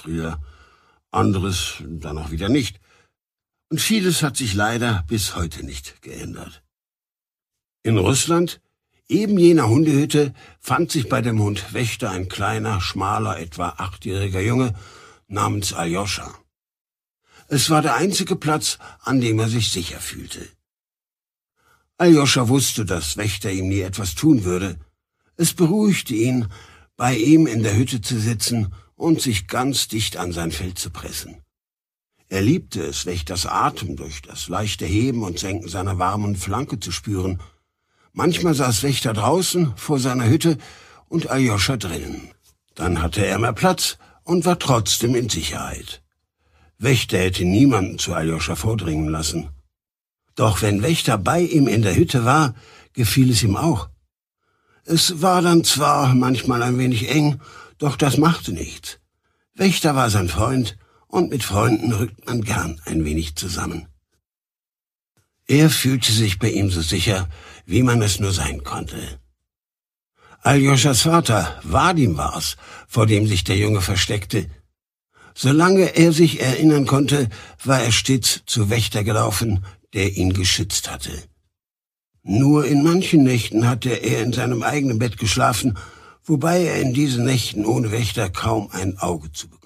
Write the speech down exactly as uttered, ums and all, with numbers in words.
früher, anderes dann auch wieder nicht. Und vieles hat sich leider bis heute nicht geändert. In Russland, eben jener Hundehütte, fand sich bei dem Hund Wächter ein kleiner, schmaler, etwa achtjähriger Junge namens Aljoscha. Es war der einzige Platz, an dem er sich sicher fühlte. Aljoscha wusste, dass Wächter ihm nie etwas tun würde. Es beruhigte ihn, bei ihm in der Hütte zu sitzen und sich ganz dicht an sein Fell zu pressen. Er liebte es, Wächters Atem durch das leichte Heben und Senken seiner warmen Flanke zu spüren. Manchmal saß Wächter draußen vor seiner Hütte und Aljoscha drinnen. Dann hatte er mehr Platz und war trotzdem in Sicherheit. Wächter hätte niemanden zu Aljoscha vordringen lassen. Doch wenn Wächter bei ihm in der Hütte war, gefiel es ihm auch. Es war dann zwar manchmal ein wenig eng, doch das machte nichts. Wächter war sein Freund, und mit Freunden rückt man gern ein wenig zusammen. Er fühlte sich bei ihm so sicher, wie man es nur sein konnte. Aljoschas Vater, Wadim war's, vor dem sich der Junge versteckte. Solange er sich erinnern konnte, war er stets zu Wächter gelaufen, der ihn geschützt hatte. Nur in manchen Nächten hatte er in seinem eigenen Bett geschlafen, wobei er in diesen Nächten ohne Wächter kaum ein Auge zu bekommen.